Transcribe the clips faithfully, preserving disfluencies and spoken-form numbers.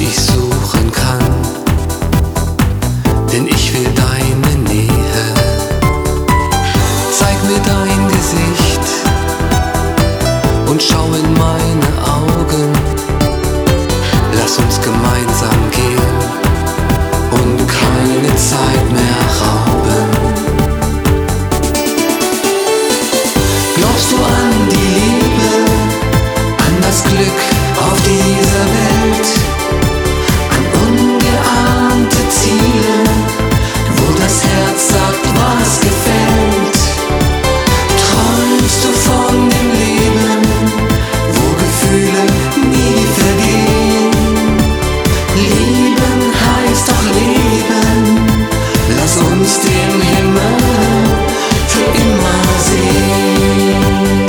ich suchen kann, denn ich will deine Nähe. Zeig mir dein Gesicht und schau in meine Augen. Lass uns gemeinsam gehen und keine Zeit mehr rauben. Glaubst du an die Liebe, an das Glück auf dieser Welt, an ungeahnte Ziele, wo das Herz sagt, was gefällt? Träumst du von dem Leben, wo Gefühle nie vergehen? Lieben heißt doch leben, lass uns den Himmel für immer sehen.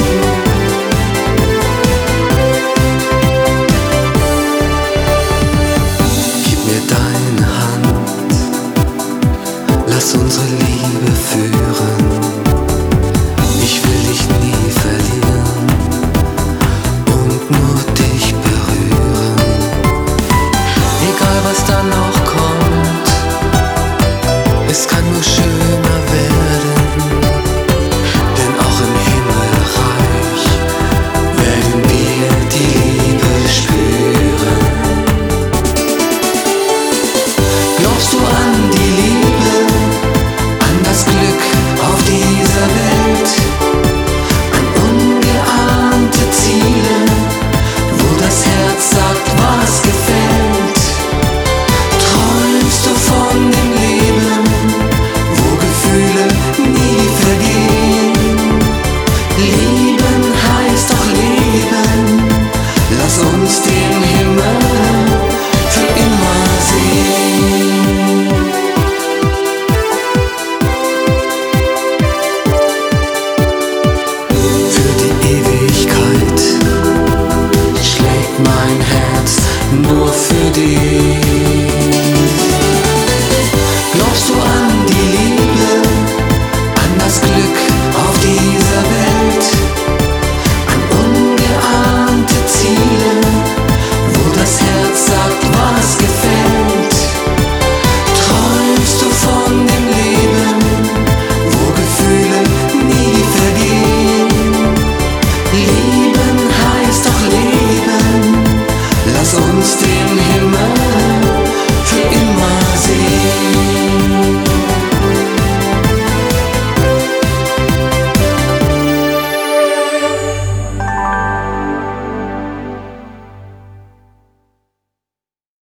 Gib mir deine Hand, lass unsere Liebe führen. Ich will dich nie verlieren und nur dich berühren. Egal was dann noch kommt, es kann nur schöner werden, denn auch im Himmelreich werden wir die Liebe spüren. Glaubst du an die Liebe, an das Glück auf dieser Welt, an ungeahnte Ziele, wo das Herz sagt, was gefällt? Träumst du von dem Leben, wo Gefühle nie vergehen? Lieben heißt doch leben, lass uns den Himmel für immer sehen. Für die Ewigkeit schlägt mein Herz nur für dich.